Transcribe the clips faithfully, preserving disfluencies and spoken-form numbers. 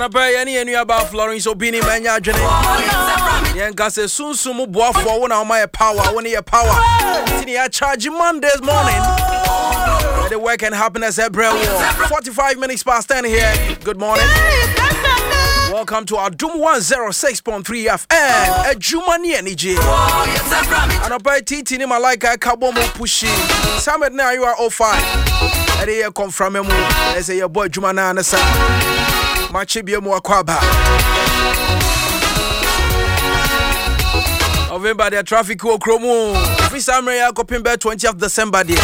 Anapa yani enu about Florence Obini manya adwene. Yenka se sunsumu boafo wona oma ye power, wona ye power. Tini ya charge Mondays morning. The work and happiness every forty-five minutes past ten here. Good morning. Welcome to our Doom one oh six point three F M. A Jumani energy. And a by Titi ni Malaika Kabomo Pushi. Samet now you are oh five. And here come from him. They say your boy Jumana and the son. Machibia Muakwaba. November the traffic will chromo. Free summer ya coping by twentieth of December day.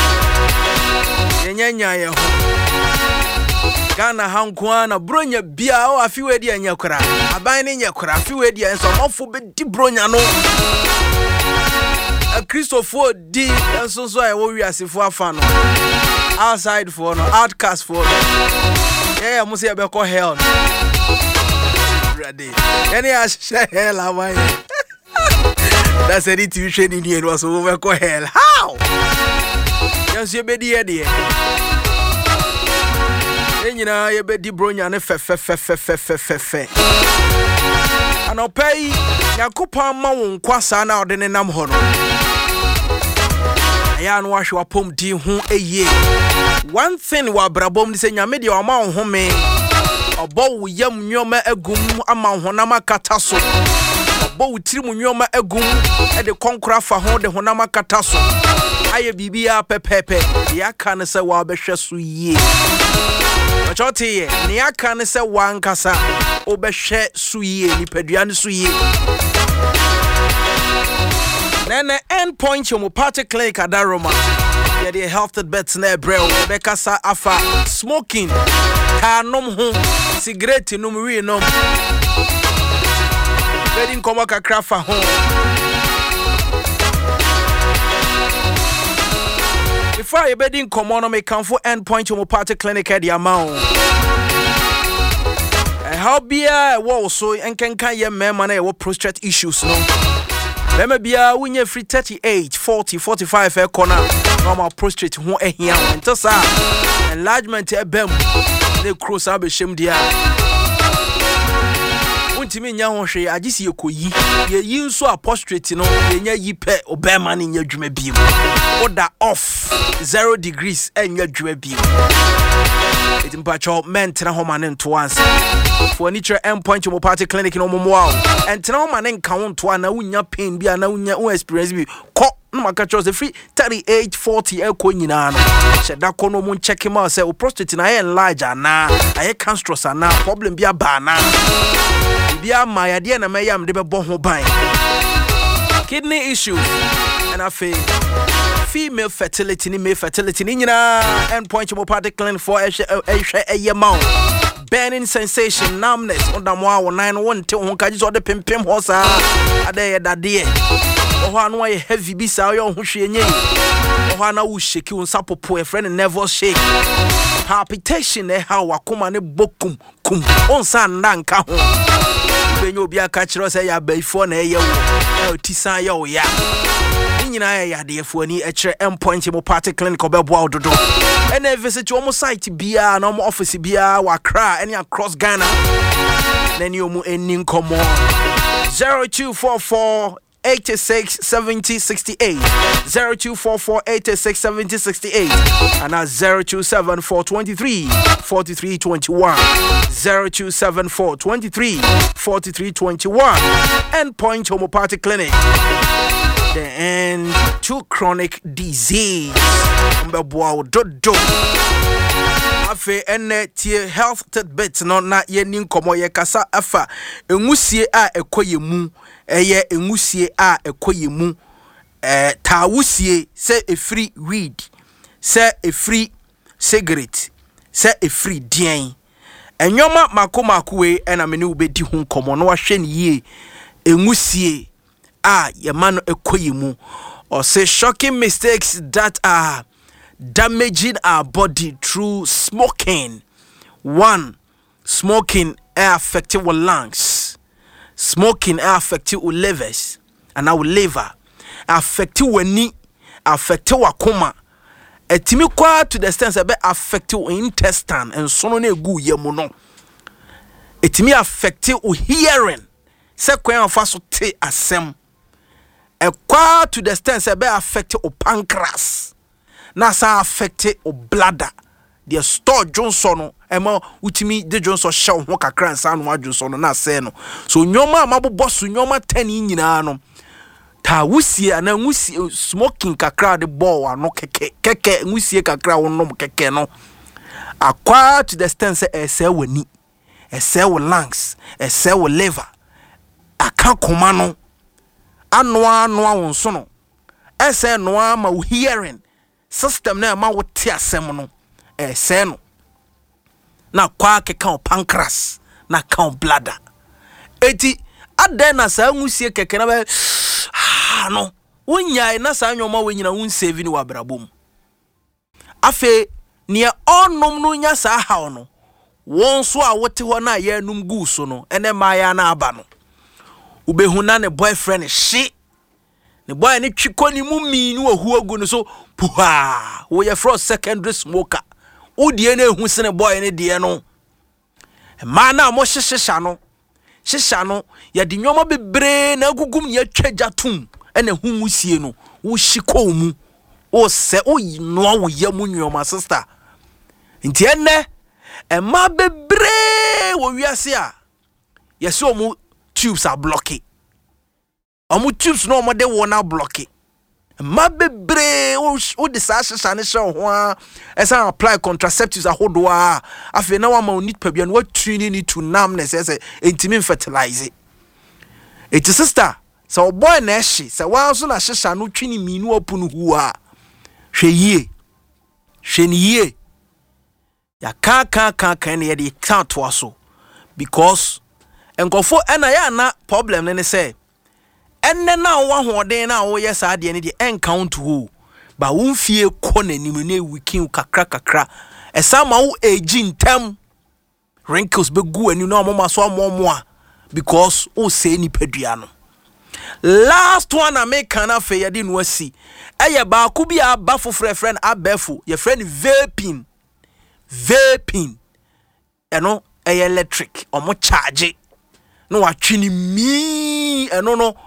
Yenya ya Ghana hankwana bronya bia o afiwe dia nyakura aban ne nyakura afiwe dia enso mofo be di bronya no a Christopher di enso so e wo wiasefo afa no outside for no outcast for no yeah yeah must be call hell ready any a share hell away that's any tuition in here was over call hell how yes you be there there Enyina ye be di bronya ne fe fe fe fe fe fe fe fe anopai yakopa ma won kwasa na ode ne nam ho no aya no ahwe apom di ho eye one thing wa brabom ni se nyame de o ma wo home obo wo yam nyoma agum ama honam akata so obo wo tiri mu nyoma agum e de konkora fa ho de honam akata so aye bibia pepepe ya kan se wa behwe so yie Chotie ni aka ne se wankasa obehwe suye ni padua ne suye nene end point yo mo party clinic adaroma ya the health bets na brel bekasa afa smoking kanom ho cigarette num wi nom wedding komo kakra fa ho Before you bedding come on, me come for end point to my party clinic at the amount. I help be a wall so and can can your man money what prostate issues no. Let me be a win your free thirty-eight, forty, forty-five air corner. Normal prostate won't a here and toss enlargement a bem. They cross up a shame dear. Untimi nya ho hwe agisi yekoyi ye yi nso apostrate no ye nya yi pe obema ne nya dwuma biem order off zero degrees enya dwuma biem it mpacho mentena ho mane nto anse for nature end point mo party clinic no momo aw entena ho mane nka ho nto ana unya pain bia na unya un experience bi ko no maka chose free thirty-eight, forty e ko nyina no sheda ko no mo check him out say o prostate na enlarge ana aye cancerous ana problem bia ba na bia ma ya de na mayam de bebo ho ban kidney issues and afi female fertility ni male fertility ni nyina end point mo party clinic for a a mount burning sensation numbness under mo awo nine one te ho kaji so de pimpim ho sa ade dade oho anu aye heavy bi sa yo ho hwe enye oho ana wo shake wo sapopo e friend never shake palpitation e ha wakoma ne bokum kum on sa ndanka ho benyo obi aka kiro say ya baifo na eye wo e tisan ya wo ya nyina ya de afuani e kire end point mo party clinic obebo ododo e na visit wo mo site bia na mo office bia wa Accra any across Ghana na ni omu eni nkomo zero two four four eighty-six seventy sixty-eight zero two four four eighty-six seventy sixty-eight and that's zero two seven four twenty-three forty-three twenty-one zero two seven four twenty-three forty-three twenty-one end point homeopathic clinic the end to chronic disease mbeboa dodo afe ene tie health tidbits no na ye ni nkomo ye kasa afa enwusie a ekoye mu eye enwusie a ekoye mu eh tawusie se a free weed se a free cigarette se a free dien enwoma makomako we ena me ne ubedi hu nkomo no wahwe ne ye enwusie a ye mano ekoye mu or say shocking mistakes that are damaging our body through smoking. One, smoking affects our lungs. Smoking affects our livers and our liver. Affects our knee. Affects our coma. Etimi kwa to the extent that affects our intestine and so no gu yemono. etimi affect o hearing se kwan afa so te asem ekwa to the extent se be affect o pancreas na sa affect o bladder the store Johnson no ema utimi de Johnson show ho kakra nsa no adwonso no na se no so nyoma amabobọ so nyoma ten nyina no ta wusie ana wusie smoking kakra de ball ano keke keke wusie kakra wonom keke no akwa to the extent se ese wani ese wo lungs ese wo liver aka koma no ano ano awonso no ese no ama wo hearing system na ma wo te asem no ese no na kwa keka o pancreas na ka o bladder eti aden na sa nwusie keke na be no wonya na sa nyoma wenyina won save ni wabrabom afe ne onom no nya sa ha no won so a wote ho na ya num gu so no ene ma ya na aba no ubehuna ne boyfriend she ne boy ne twiko ni mu mi ni ohu agu no so puha wo ye fro secondary smoker udie na ehu sene boy ne de no ma na mo hyehyeha no hyehya no ya de nyoma bebre na agugum ya twaja tum ene hu musie no wo hyiko mu o se o no wo ya mu nyoma sister nti enne e ma bebre wo wiase a yesi omu tubes are blocked omu tubes no mo de wo na blocked ma bebre o de sa hyehya ne hye ho a esa apply contraceptives ahodo a afi na wa ma onit pa bia no watuni ni to namness ese intimi fertilize it sister so boy na hye se wa so na hyehya no twini minu opunu hu a hwe yie hwe ni yie ya ka ka ka ka ne de count waso because enkofo ena ya na problem ne say enne na wo hoden na wo yes ade ne de encount ho ba wo mfie ko nanim na wikin kakra kakra esa ma wo age ntem wrinkles be gu ani na omoma so amomo a because o say ni padua no last one I make kana fe ya de no asi eye ba ku bi aba fofre friend abefo your friend vaping vaping eno eye electric omo charge no watwini mi eno no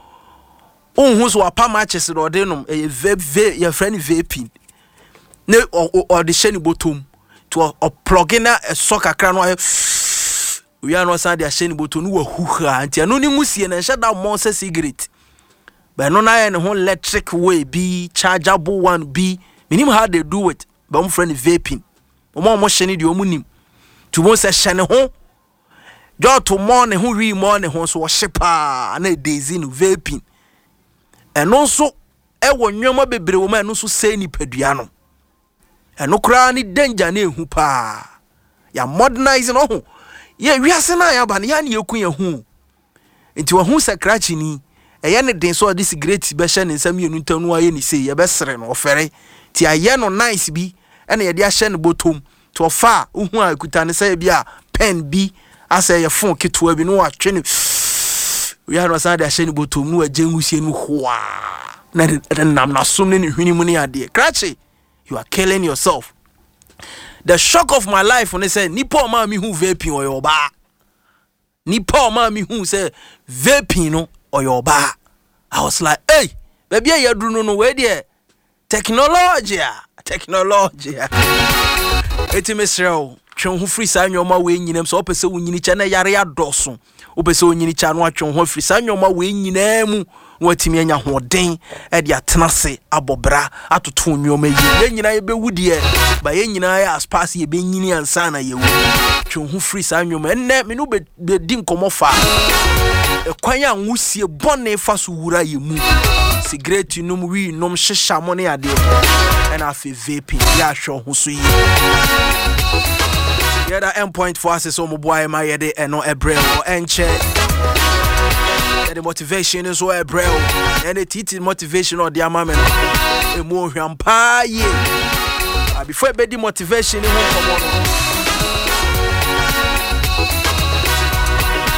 unhu so apa matches do de no eye vape your friend vaping ne or the sheni bottom to o plug in a soccer kra no we are no san de sheni bottom no wahuha anti eno ni ngusie na shada mo se cigarette but no na ne ho electric way be chargeable one be minim how they do it but my friend vaping omo mo sheni de omunim to mo se shene ho jo to mo ne ho wi mo ne ho so wo hyepa na daisy no vaping eno so e wo nwoma bebre wo ma eno so se ni padua no eno kra ni danger na ehu pa ya modernize no ho ye wiase na ya ba ne ya ne yeku ye hu enti wo hu sakrachi ni eye ne den so this great be hye ne nsam yenu ntanu aye ni sei ye be sere no ofere ti aye no nice bi ene ye de ahye ne botom to ofa uhu akuta ne sai bia pen bi asa ye phone ketua bi no atwe ne we are no sa de ahye ne botom no ajengusie no hoa na nam na som ne hwini mu ne ade krachi you are killing yourself. The shock of my life when they say nipo ma mi hu vaping or your ba nipo ma mi hu say vaping no or your ba I was like hey baby you do no no where there technology technology eti mesrel twon hu free sa nyoma we nyinam so opese wo nyini cha na yare adoso opese wo nyini cha no atwon hu free sa nyoma we nyinam watimi anya hoden e de atenase abobra atoto nyoma yi ye nyina ye bewudi e ba ye nyina ya aspas ye be nyini ansa na ye wu twon hu free sa nyoma enne me no be di nkomofa e kwan ya nwusie bone fa so wura ye mu cigarette num wi num hyehya mo ne ade and afi vaping ya hwo ho so yi yeah that end point for us is so mo boy ma ye de eno ebrel or enche the motivation is so ebrel and the teaching motivation or the amame e mo hwampa ye before be the motivation e ho komo no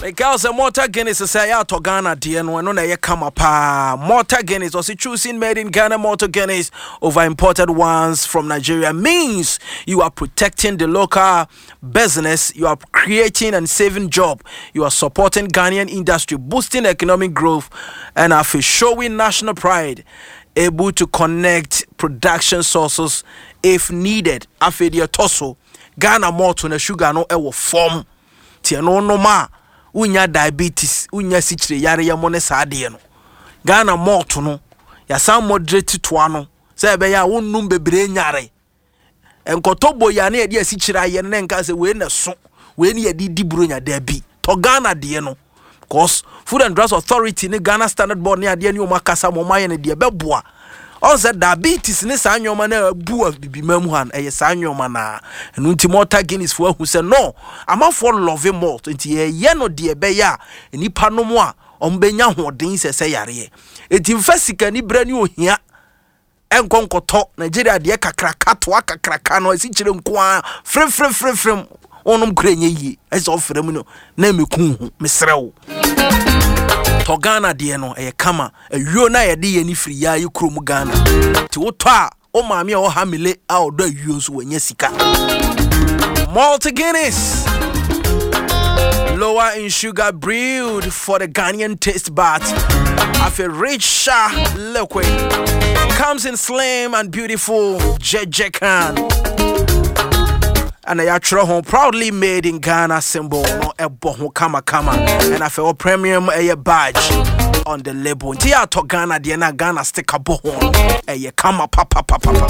Because a Malta Guinness is a to Ghana dear no no na come pa Malta Guinness was choosing made in Ghana Malta Guinness over imported ones from Nigeria means you are protecting the local business, you are creating and saving job, you are supporting Ghanaian industry, boosting economic growth, and are showing national pride, able to connect production sources if needed. Afedia Toso Ghana Malta na sugar no ewo form tie no no ma unya diabetes unya sichire yare ya mone saade no Ghana Malta no ya sam moderate to ano say be ya wonnum bebre nyare enkotobo ya na ye sichire aye ne nka se we na so we ne ye di diburo nya da bi to Ghana de no cause Food and Drugs Authority ne Ghana Standard Board ne ade ne o makasa mo maye ne de beboa on said diabetes ne sa nyoma na bu bibimam han eye sa nyoma na enu nti Malta Guinness fo ahu se no amafo love malt nti ye no de be ya nipa no mo a ombenya hoden se se yare eti mfasika ni bra ni ohia enkonkoto Nigeria de kakraka to akakraka no asi kire nko a frem frem frem frem onum krenye yi ese ofrem no na meku hu mesrewo to Ghana de no e kama awuo na ye de ye ni free ya yikrom Ghana ti woto a o maami a o hamile a odo awuo so wanya sika. Malta Guinness, lower in sugar, brewed for the Ghanaian taste buds of a rich liquid, comes in slim and beautiful Jejekan. And I actually home proudly made in Ghana symbol no ebo kama kama and I feel premium a badge on the label. Tia to Ghana the na Ghana sticker bohon a kama papa papa papa.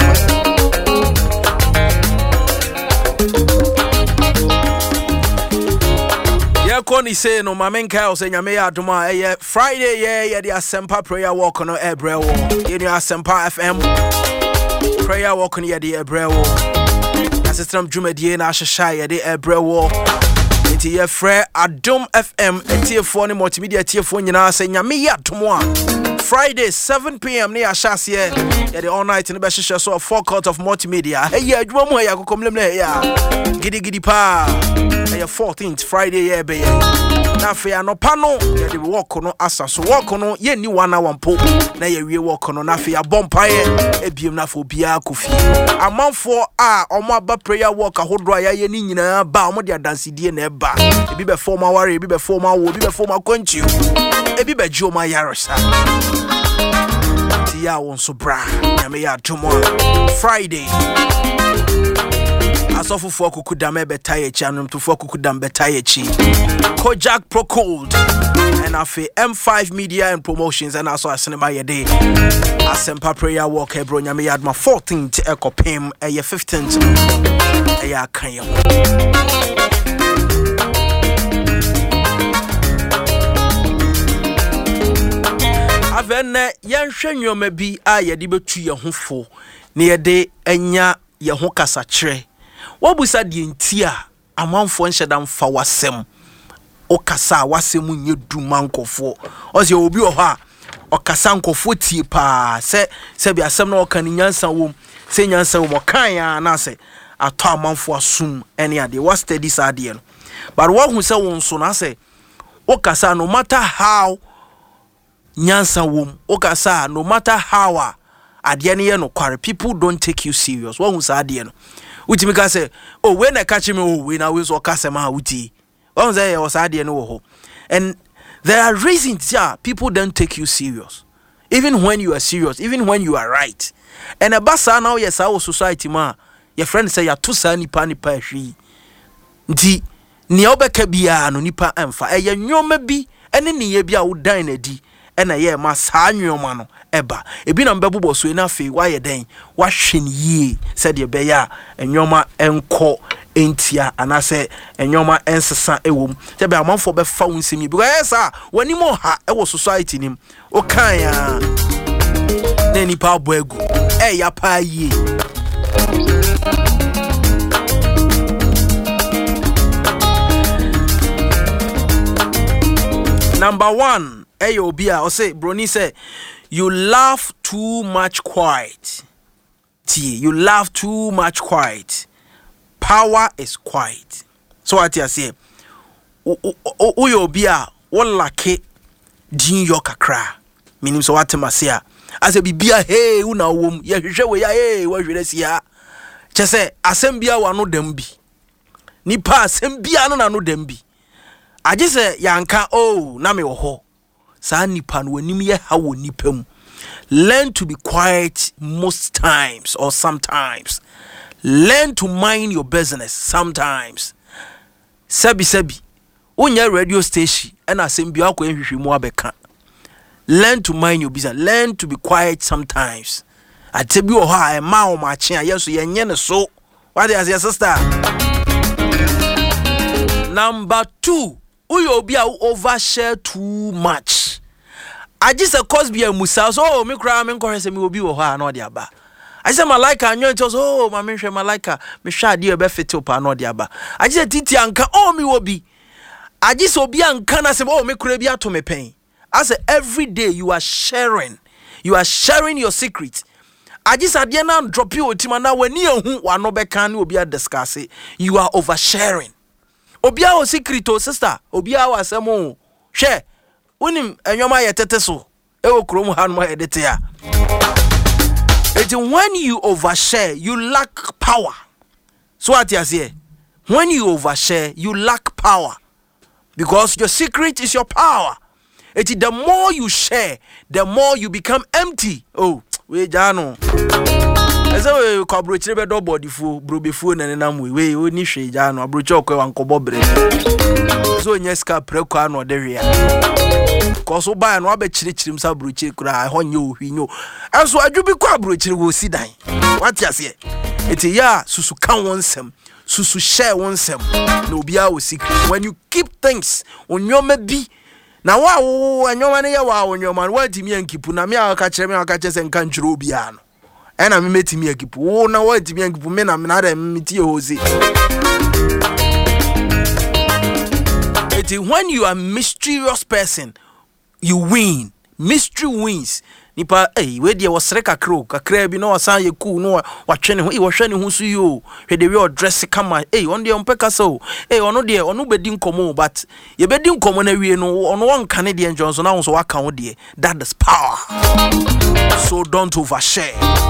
Yeah, Connie say no mamen Kyle say nyame ya adoma eh Friday yeah yeah the Asempa prayer walk no Ebre wo. Ye the Asempa F M prayer walk no ye the Ebre wo. System Jumedie na Shasha ye de Ebrewo enti ye frɛ Adom F M etiefo ne multimedia etiefo nyina sɛ nyame ya tomo a Friday seven p m ne ya shase ye ye de all night ne be hyehyɛ so four court of multimedia hey ya adwuma mu ya kokomlem na ya gidi gidi pa hey fourteenth Friday ye be ye na fe anopa no ye de work no asa so work no ye ni wana wampo na ye wie work no na fe ya bompa ye ebiem na fo bia kofi amanfo a omo aba prayer walk ahodo a ye ni nyina ba omo de adansidi na eba ebi be forma ware ebi be forma wo ebi be forma kwanchi ebi be ji omo yaresa ti ya won so bra nyame ya tomo Friday asofu fo kukuda me betaye chi anum to fo kukuda betaye chi Kojak Pro Cold and afi M five Media and Promotions and also asinema ye day Asempa prayer walk ebro nyame ya adma fourteenth ekopem eye fifteenth eye akan ye avenne yenhwe nyoma bi a ye de betu ye ho fo ne ye de anya ye ho kasa kire wabusa de ntia amanfo nhyedam fa wasem o kasa wasem nye duma nkofo o se obi o ha o kasa nkofo tie pa se se bi asem na o kan nyansa wom se nyansa wom kan ya na se ato amanfo asum ene ade was steady sade no but wo hu se won so na se o kasa no matter how nyansa wom o kasa no matter how ade ne ye no kware people don't take you serious wo hu sade no Uti mika say, oh, when I catch me, oh, when I was or Casama, Uti. One say, was I no. And there are reasons, yeah, people don't take you serious. Even when you are serious, even when you are right. And a bassa now, yes, our society, ma, your friends say, you're too sunny, panny, pashi. Nti, Niobe Kabia, no nipa emfa, a yan be, and any yebia would dine a d. And a year, mas hanyo mano, eba. E bin on bebu so enough, why a day, washing ye, said your beya, and yoma enko entia, and I say, and yoma ensasa ewum. There be a month for be found see me, because sir, when you more ha, I was society him. Okay, then he pa buegu, eh, ya pa ye. Number one. Hey, Obia, or say, Brony say, you laugh too much quiet. T, you laugh too much quiet. Power is quiet. So what you say? uyo obi a wolake din yo kakra minim so watemase ase bibia hey una wom ye hwehwe we ya hey wa hwere sia chese asem bia wa no dam bi nipa asem bia no na no dam bi agise yanka oh na me wo ho sa nipa no wanim ye ha wo nipa mu. Learn to be quiet most times or sometimes. Learn to mind your business sometimes. Sebi sebi unya radio station and asem bia ko hwehwe mu abeka. Learn to mind your business. Learn to be quiet sometimes. I tell you how a ma ma chia yeso yenye ne so. What is your sister? Number two, uyo obi a overshare too much. I just a cause be a musa so oh me cry me nkore se me obi wo ha na odi aba. I say malaika anyo nto so oh ma me hwe malaika me hwa ade e be fit up na odi aba. I just titi anka oh me obi. I just obi anka na se oh me kura bi ato me pen. I say every day you are sharing. You are sharing your secret. I just ade na drop you otima na wani ehu wa no be kan ni obi a discuss. You are oversharing. Obi a o secret o sister, obi a wa asem o. Hwe unim enyoma yetete so e wo krom ha no edete ya. It when you overshare you lack power. So what you say? When you overshare you lack power because your secret is your power. It is the more you share the more you become empty. Oh we jano ese we ko abrochire be do body fu bro be fu na nam we we oni hwe jano abrochi okwe wan kobo bre so nyeska preko ano de hwe cause buy no abechire chirim sa abrochi kura honye ohwinyo enso adwubi ko abrochire wo sidan what you say it ya susu kan wonsem susu share wonsem na obi a wo secret. When you keep things on your bi na wa wo anyoma ne ya wa onyoma wa timi ankipu na me aka kire me aka kire se nka ntwiro obi a no e na me metimi ankipu wo na wa timi ankipu me na me na da metie hozi. It is when you are mysterious person you win. Mystery wins. Nipa eh we dia wasre kakro kakra bi no wasan ye cool no watwe ne ho eh wohwe ne ho so yo hwe de we o dress kama eh on de ompeka so eh ono de ono bedi nkomo but ye bedi nkomo na wie no ono won kan de Johnson na so waka ho de. That is power. So don't overshare.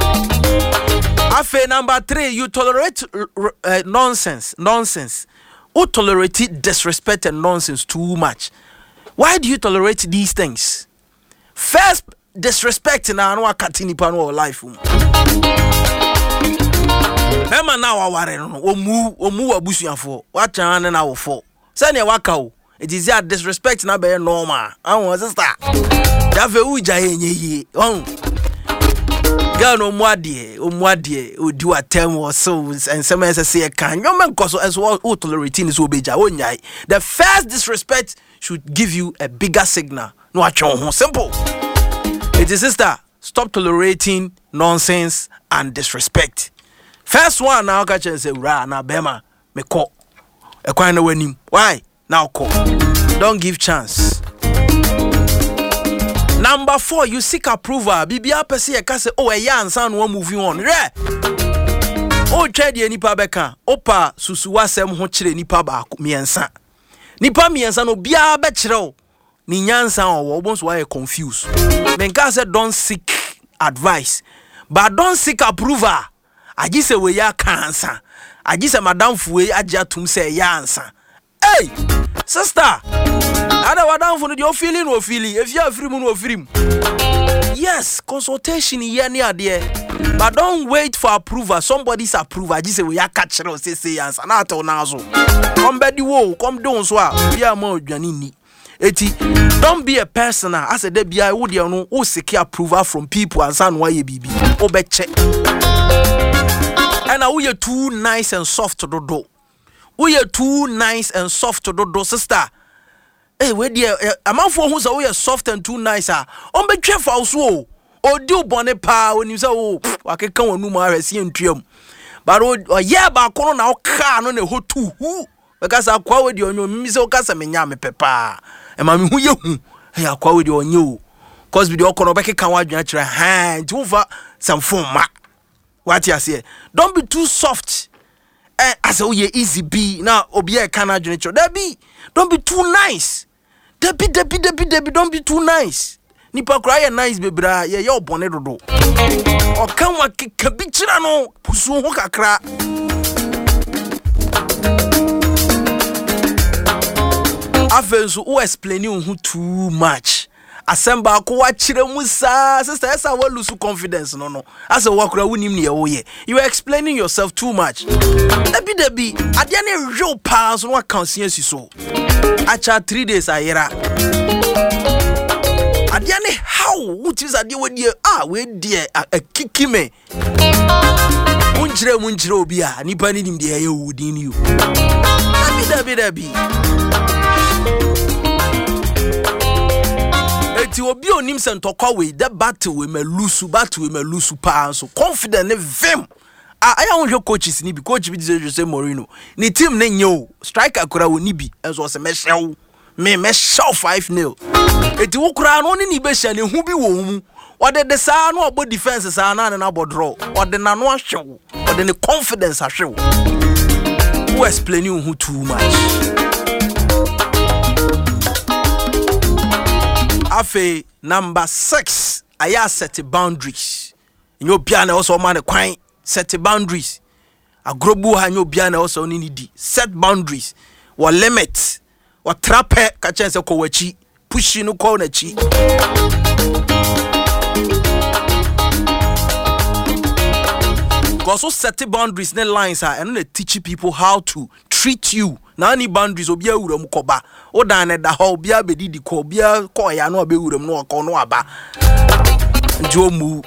Afe number three, you tolerate uh, nonsense nonsense who tolerate disrespect and nonsense too much. Why do you tolerate these things? First, disrespect na no akati nipa no life um mema na waware no omu omu abusuafo wacha na na wofo se ne waka o it is that disrespect na be normal awon sister da fe uja yenye yi on ga no muade omuade odi watem wo so ensem ese e kan yo men koso as what tolerate ni so beja onyai. The first disrespect should give you a bigger signal no atwon ho simple. It is sister, stop tolerating nonsense and disrespect. First one now catch and say ra na bema me ko. E kwan na wanim. Why? Now ko. Don't give chance. Number four, you seek approval. Bibia pese e ka say oh e ya ansa no moving on. Re. O twede nipa beka. Opa susuwa sem ho kire nipa ba miensa. Nipa miensa no bia be kire o. Ni nyansa o obonso why confused. Menka said don't seek advice, but don't seek approval. I just say we ya cancer. I just say madam fuwe ajatum say ya answer. Hey, sister. Ada madam fu no dey feeling no feeling. If you are free no free. Yes, consultation here near there. But don't wait for approval. Somebody's approval. I just say we ya catch no say say answer. Na to na so. Come bedi wo, come don so a. Bia ma odwane ni. Eti don't be a person as a debia wo de no wo seek approval from people and san why bibi obeche and we are too nice and soft to do we are too nice and soft to do sister eh we de amanfo hu say we are soft and too nice ah on be twa so o di bone pa oni say o wakeka wonu ma ahwese ntuam but o ye ba kono na o ka no na ho tu hu because akwa we de onyo mi say o ka se menya me pepa e ma me hu ye hu e akwa we de onyo cause we de okono be keka wa adwuna kire ha nti wo fa some form ma what you say don't be too soft eh as oh ye easy be now obi e kana dwene cho that be don't be too nice that be that be that be that be don't be too nice nipa kra ye nice bebra ye ye obone dodo o kan wa keka bi kira no pusu ho kakra afenso o explaining who too much asemba ko wa kire musa sister esa wa lose confidence no no asa wa kura wunim ne ye wo ye you are explaining yourself too much debi debi ade na real pass no akansia si so acha three days ayera ade na how wutis ade we die ah we die akiki me unjire munjire obi a nipa ni nim de ye wudi ni you debi debi debi eti obi onim se ntokwa we the battle we me lose battle we me lose pa so confident ne vim aya wonhwe coaches ni bi coach bi dey Jose Mourinho ni team ne nyo striker kura woni bi enso se me hyew me me hyew five nil eti wo kura no ni be hye ne hu bi wo mu ode de saa no obo defense saa na na bodraw ode na no ahyew ode ne confidence ahyew who explaining who too much afe number six aya set boundaries nyo bia na also man kwan set boundaries agrobu ha nyo bia na also ni di set boundaries wa limit wa trape ka chance ko wachi push no ko na chi also set boundaries ne lines are and they teach people how to treat you na any boundaries obi awuram koba o dan ne da ha obi abedidi ko obi ko ya na obi awuram no ko no aba njomu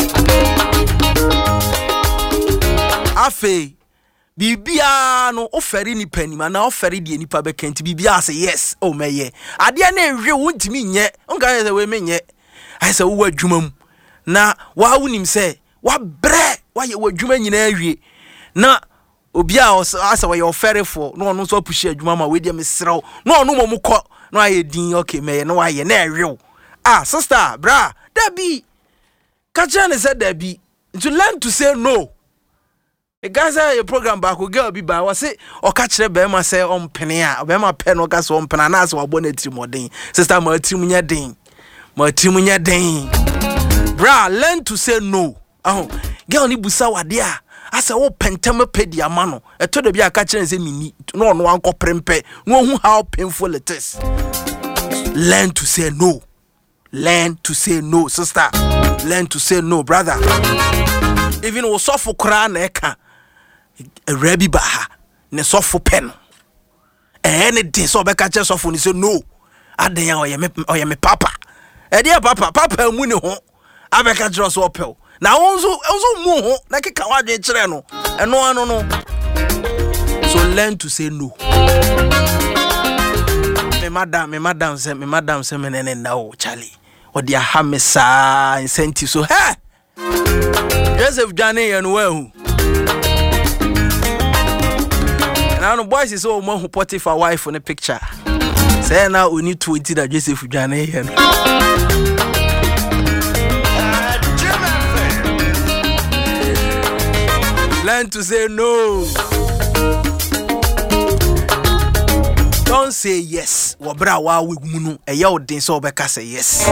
afe bibia no oferi ni panima na oferi die nipa be kenti bibia say yes o meye ade na ehwe wontimi nye onka say we menye ai say wo adwumam na wa wunim say wa bre wa ye wadwuma nyina awie na obi a asa wa ye ofere for no no so push adwuma ma we dia mesrew no no mo kọ no aye din okay meye no aye na ehwe ah sister bra that be kachane said that be to learn to say no. The guys are your program back will girl be by was say or catch the bema say on penny a bema pen or gas on penanas or bonnet more ding sister Martimunya ding Martimunya ding bra learn to say no. Oh girl ni busa wadia asa wo pentama pedia mano e to de bia catch say mini no no anko prempe no hu how painful it is. Learn to say no. Learn to say no, sister. Learn to say no, brother. Even wo sofo kra na eka e rebi baha ne sofo pen eh ne din so be ka che sofo ni say no adan ya oye me oye me papa e dia papa papa mu ne ho abeka jiro so opel na wonzo wonzo mu ho na keka wadwe kire no eno ano no. So learn to say no. Me madam me madam say me madam say me nene na o Charlie o dia ha me sa incentive so hey Joseph Johnny and well. Now the boys is all who put for wife on the picture. Say now we need to eat that Joseph Johnny and learn to say no. Don't say yes. Wabra wa we munu e ya odin so obeka say yes.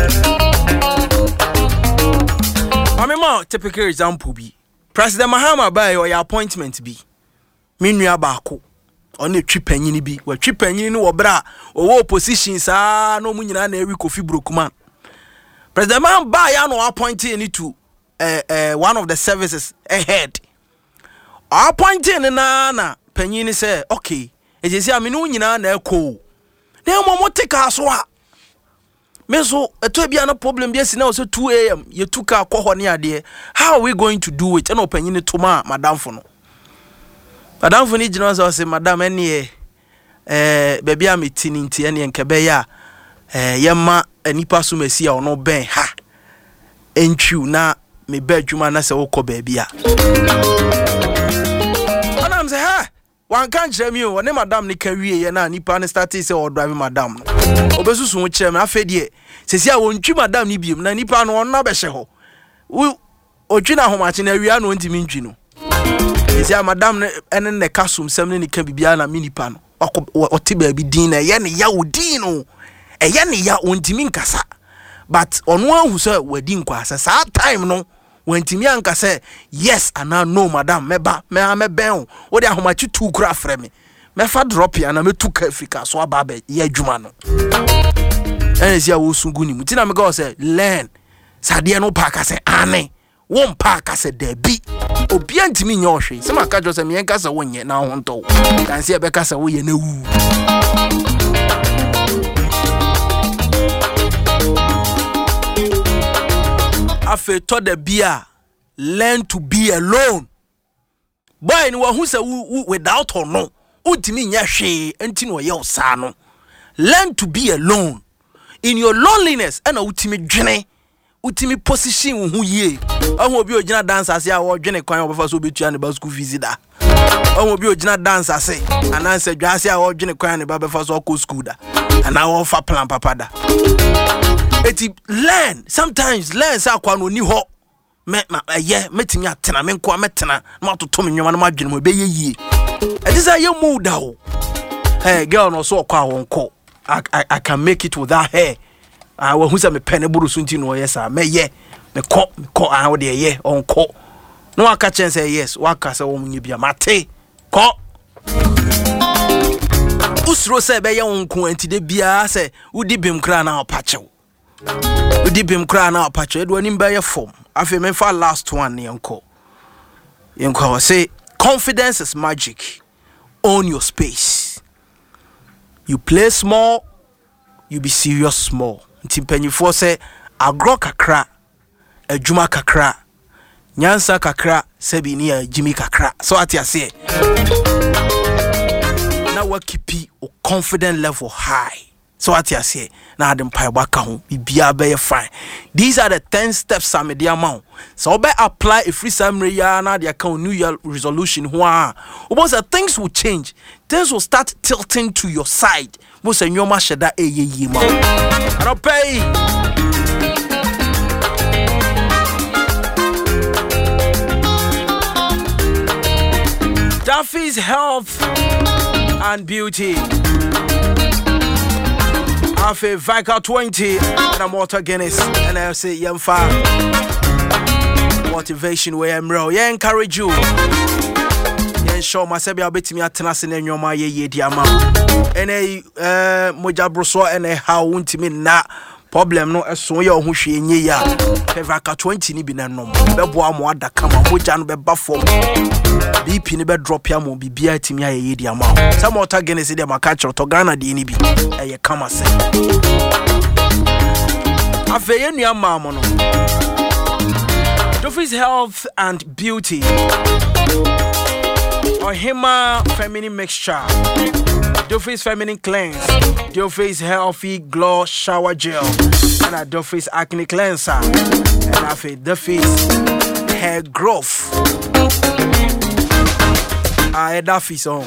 Amema typical example be President Mahama by or your appointment be minua baako on a trip panyin bi wa trip panyin no obra owo positions ah no mu nyina na ewi Kofi Brookman. President Mahama by ya no appointing ni to uh, uh, one of the services ahead appointing na na panyin say okay ejesi aminu nyina na eko na mo mo take aso a meso eto bia no problem bia si na so two a m ye tuka akọ ne ade. How are we going to do it? Na opanyin to ma madam fo no madam fo ni gina so say madam ene eh baby am tini nti ene nkebe ya eh yema anipa so masi a ono ben ha entwu na me ba adwuma na se wokọ baby a madam say ha wan kan kire mi o ne madam ni kawie ye na nipa ne start say o drive madam no obesusu ho kire me afedie sesi a wontwi madam ni biem na nipa no on na be hye ho otwi na homache na awia no ntimi ntwi no say madam ene ne kasum sem ne ka bibia na minipa no ote ba bi din na ye ne ya odin no e ye ne ya ontimi nkasa but ono ahu say wadi nkwasa sa time no wantimi anka say yes ana no madam meba me ameben wo de ahomachi tu kura frɛ me me fa drop ya na me tu ka Africa so aba ba ye adwuma no ene sia wo sungu ni mutina me go say learn sade no pa ka say ane won pa ka say da bi obi antimi nya ohwe se maka jo say me enka say wonye na ho nto dan se e be ka say wo ye na wu afe to the bia learn to be alone boy ni wo hu say without or no untimi nya hwe enti no ye osa no learn to be alone in your loneliness and utimi dwene utimi position wo hu ye ahun obi ogina dance ase a wo dwene kwan obefa so betua ne ba school fees da ahun obi ogina dance ase ananse dwa ase a wo dwene kwan ne ba befa so ko school da ana wo fa plan papa da eti learn sometimes learn sa kwa no ni ho me ma ye metimi atena me nko metena na matoto me nwoma na madwene mo be ye yie eti say ye mood da o hey girl no so kwa won ko I, I, I can make it without her. I will who's a me penny burusunti no yes, I may ye me cop me cop out there ye on cop. No I catch and say yes, what can say woman you be a mate cop. Usro say be your own quantity de bia say udi bim cry now patcho. Udi bim cry now patcho, it won't buy your form. I feel me for last one near uncle. Uncle say confidence is magic. Own your space. You play small, you be serious small. Ntimpenyi for say agro kakra, ejuma kakra, nyansa kakra, sebi ni a Jimmy kakra. So ati say. Now what keep your confident level high. So ati say. Now adam pai waka ho bibia be fine. These are the ten steps I'm the amount. So be apply a free summary ya na the account new year resolution ho a. Because things will change. Things will start tilting to your side. Most of your mashada e ye ye ma. I don't pay. Duffy's Health and Beauty. Afe Vicar twenty and I'm Walter Guinness and I say Yamfa motivation where I'm real. Yeah, encourage you. Yeah, show myself I'll bet me at Tenassin and your my ye diama. And a uh Moja Brusso and a how won't me na problem no as so your hushi in ye ya. Vicar twenty ni bina no. Beboa moada come on, Mojan be buffo. B P ni be drop ya mo bibia timi ya ye diama. Some Walter Guinness de makacho to Ghana di ni bi. E come say. Afe ye nua mama no. Duffy's Health and Beauty. Ohima Feminine Mixture. Duffy's Feminine Cleanse. Duffy's Healthy Glow Shower Gel. And a Duffy's Acne Cleanser. And Afe Duffy's Hair Growth. Ah, Duffy's on.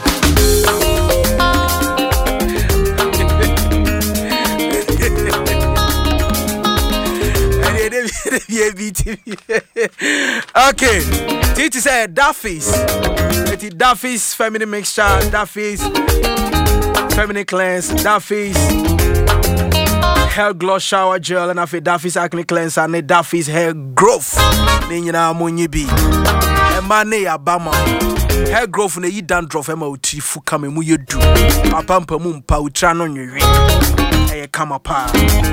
Okay, Titi said Duffy's. It's Duffy's Feminine Mixture, Duffy's Feminine Cleanse, Duffy's Hair Glow Shower Gel, and after Duffy's Acne Cleanser, and Duffy's Hair Growth. Nina Munyibi. Emane Abama. Hair growth na yi dandruff ema oti fu kame mu yedu. Apampa mu mpa utra no nwe. Eye kama pa.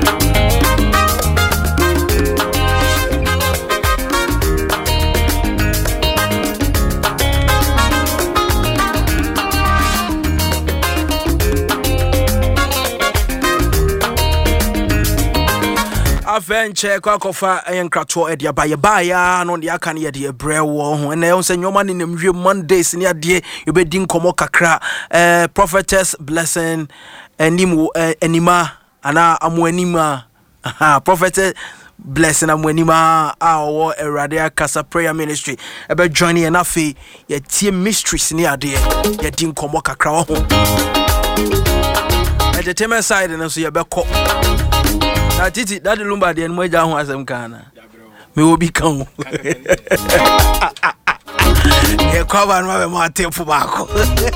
Aventure kwakofa enkrato e dia baye baya no de aka ne de brewo ho na yon se nyoma ne nemwe Mondays ne ade yobedi nkomo kakra eh prophetess blessing anim anima ana amu anima aha prophetess blessing amu anima a wo erade akasa prayer ministry e be join ye na fe ye tie mysteries ne ade ye di nkomo kakra ho entertainment side na so ye be ko na titi that lumba de no ja ho asem kana me will be come ye kwaba no be ma tempo baako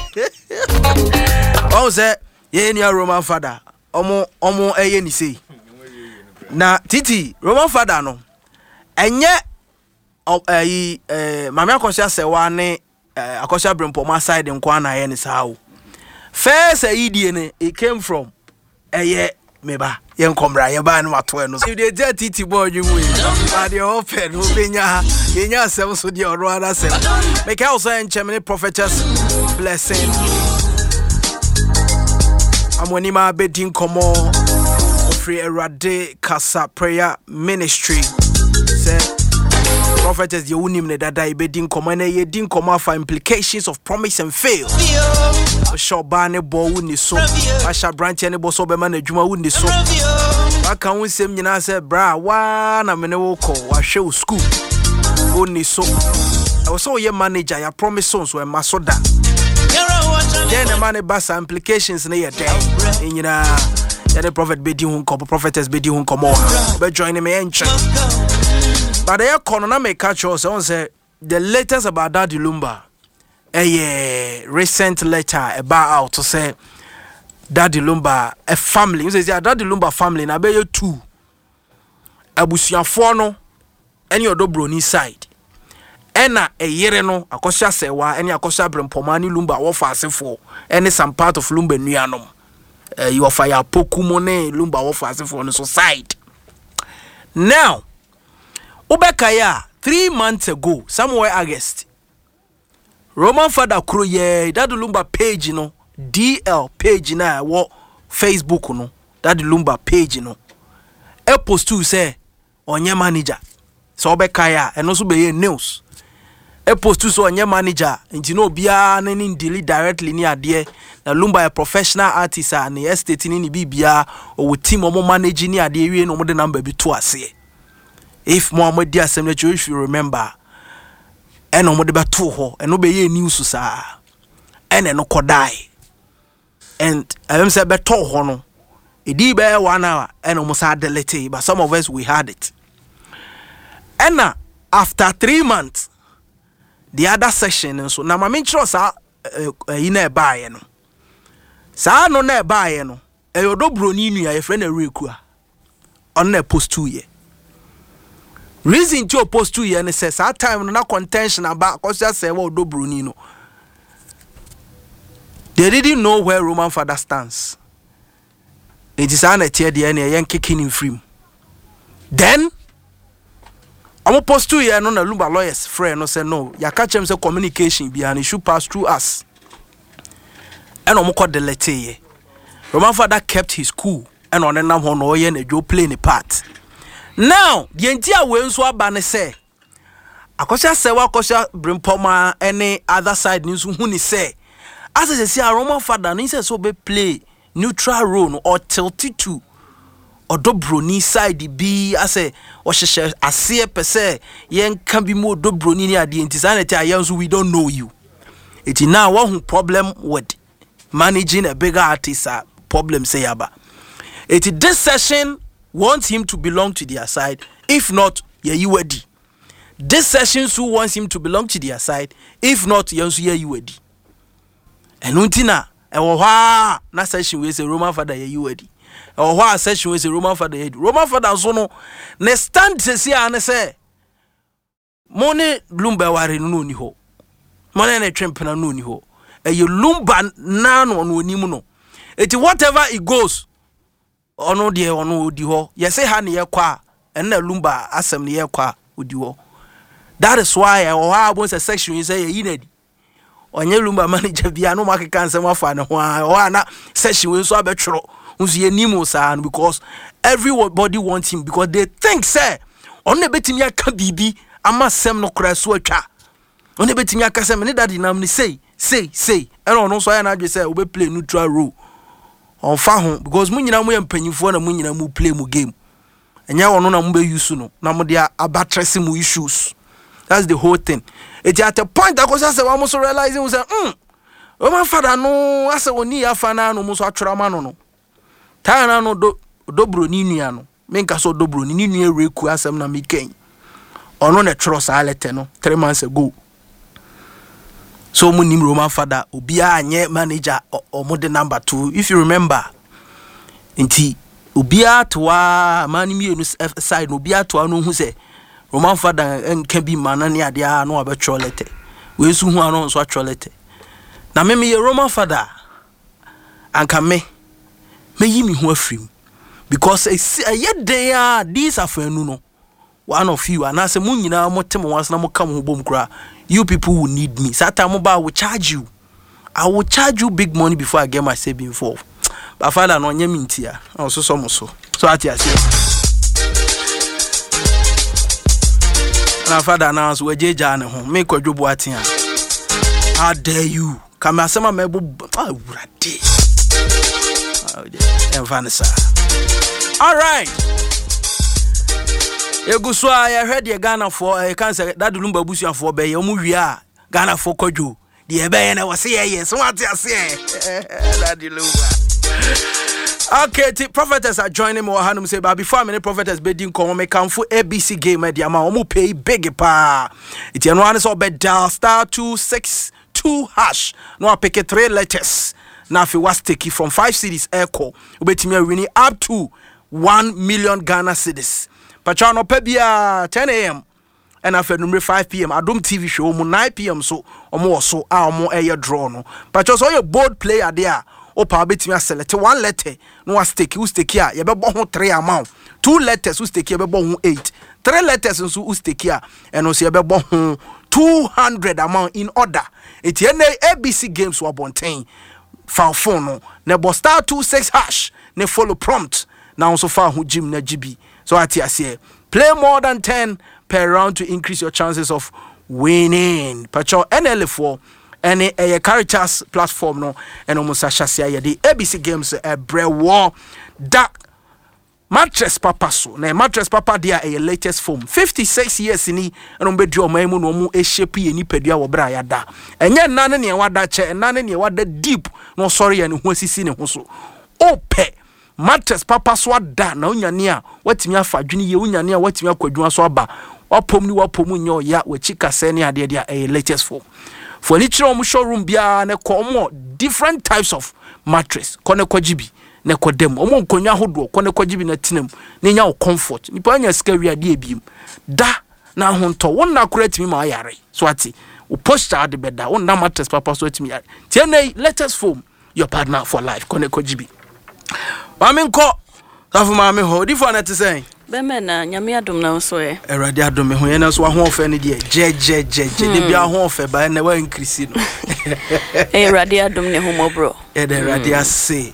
o say ye ni Roman father omo omo eye ni sei na titi Roman father no enye eh eh mama akosia sewa ne akosia brempoma side nko na ye ni sawo first idea ne it came from eye meba yen komra ye ba no ato no so dey tell titi boy you we but the open who benya yenya seven so dey oro ada sem make also en chemini prophetess blessing amoni ma bedin komo free erade kasa prayer ministry say prophetess you unim ne dada ibedin komo na ye din komo for implications of promise and fail shobane bo wuni so asha branch ne bo so be ma na dwuma wuni so aka wonsem nyina say bra wa na me ne wo ko wa hwe school wuni so I was so ye manager ya promise so so e masoda then man basa implications na ye dey nyina ya the prophet bedi hun ko prophetess bedi hun komo be join me enche but they kono na me catch us on say the latest about Daddy Lumba a recent letter about out to say Daddy Lumba a family you say Daddy Lumba family na be you two abusuafo no any odobro ni side ena e yere no akosha sewa eni akosha brempoma ni Lumba wo fa asefo any some part of Lumba nuanom uh, you offer ya pokumo ne Lumba wo fa asefo no so side now Ubekaya three months ago somewhere August Roman father kro ye Daddy Lumba page no D L page na wo Facebook no Daddy Lumba page no e post to say onye manager so Ubekaya eno so be ye news e post to so onye manager nti no bia na ni delete directly ni ade na Lumba a professional artist and estate ni ni bibia o team o manage ni ade wie no mo de number bi to ase if Muhammad dia assembly church you remember eno mo de beto ho eno be ye news sa ene no kodai and I am say beto ho no e di be one hour eno mo sa delete but some of us we had it and after three months the other session so na ma menchro sa yi na e baaye no sa no na e baaye no e odobro ni nua ye friend na reku a on na post two ye reason to post two years says that time no na contention about cause just say what do Bruni no they didn't know where Roman father stands it is an etie de na yen kicking in free then I'm post two years no na Lumba lawyers friend no say no ya catch him say communication be and it should pass through us and omo call the letter ye Roman father kept his cool and on nam ho no ye na jo play the part. Now, the entire way so abane say, akosha sewa akosha brempoma any other side news who ni say, as I say, a Roman father, ni say so be play neutral role or tilted to or dobroni side be as a or she a see per se, yen can be more dobroni near the antisanity. We don't know you. It is now one problem with managing a bigger artist. Problem say aba. It is this session. Wants him to belong to their side. If not, yeah, you ready. This session who wants him to belong to their side. If not, yeah, you ready. And untina, and wah, na session we say Roman father, yeah, you ready. Or wah session we say Roman father, Roman father, so no, ne stand to see and say, Money Lumba wari no ni ho. Money ne trempena no ni ho. E you Lumba nan on wonimuno. It whatever it goes. Ono de ono odi ho ye say ha ne ye kwa en na Lumba asem ne ye kwa odi ho that is why I ha bon say section you say ye nadi onye Lumba manager bia no market cancel afa ne ho o na section we so abetworo unso ye nimo sa because everybody wants him because they think say on na betimi aka bibi ama sem no kra so atwa on na betimi aka sem ne daddy nam ne say say say and ono so ya na adwe say we play neutral role on fa because mu nyina mu ye mpanyimfo na mu nyina mu play mu game enya wono na mu be use no na mu dia abatress mu issues. That's the whole thing. It at a point that cause say we so realizing we say mm Roman father no ase oni afa na no mu so atwera ma no no ta na no do dobro ni nua no menka so dobro ni nua reku asem na mi ken ono na twero sa lete no three months ago so mu nim Roman father obia anye manager or modern number two if you remember nti obia toa mani mienu side obia toa no hu se Roman father enka bi manane ade a no abetwolete we su hu ano so atwolete na me me Roman father anka me me yi mi hu afrim because a yeden a these afanu no one of you and as a mun nyina mo tem once na mo kam ho bom kra you people will need me sata mo ba will charge you I will charge you big money before I get myself involved but father no nya mintia o so so mo so so ati ase na father na so wejeja ne ho me kwadwobo atia how dare you come asema mebo ah urade ah vanessa all right Eguso I heard the Ghana for a cancer that Lumba Busia for Bay, Omuria, Ghana for Koju. The Abayana was here, yes, what I say. Okay, the prophetess are joining me. Hanum say, but before many prophetess bedding come make come for A B C game at the amount omu pay big pa. It's an one is all bed dial star two six two hash. No, I pick three letters. Now, if you was taking from five cities, echo, wait me winning up to one million Ghana cedis. Pachano Pebia ten a.m. and after number five p.m. Adum T V show nine p.m. so or more so our more air draw no. Pachos all your board player there. O pa beti me select one letter no stake who stake here you be bon three amount. Two letters who stake here be bon eight. Three letters nso who stake here and no se be bon two hundred amount in order. It yen A B C games were bontain. Foul phone no. Nebo star two six hash ne follow prompt. Now so far who Jim na G B. So I say, play more than ten per round to increase your chances of winning. Pacho N L four any a Caritas platform no and almost a the A B C games a brew that mattress papa so na mattress papa dia a latest form fifty-six years ni and umbedu omaimu no mu e shape ni pedua wo bra ya da. Enye nane ne wada che nane ne wada deep no sorry and hu asisi ne ho so. Ope mattress papa so da na unyane a watimi afa dwene ye unyane a watimi akwadwuma so aba wapom ni wapom nyo ya wachika se ne ade dia a latest form for ni chiro mu showroom bia na ko different types of mattress kone kwajibi na kodem omo nkonwa hodo kone kwajibi na tinam na nya comfort nipa anya sika wi ade ebiem da na honto won na correct mi ma yare so ati o posture ade beda won na mattress papa so atimi yare tienei latest form your partner for life kone kwajibi Mami nko safu mami ho di for na te say be me na nyame adom na so e erade adom me ho ye na so ho ofe ne de je je je je de bia ho ofe ba na wa increase no erade adom ne ho mo bro e de erade ase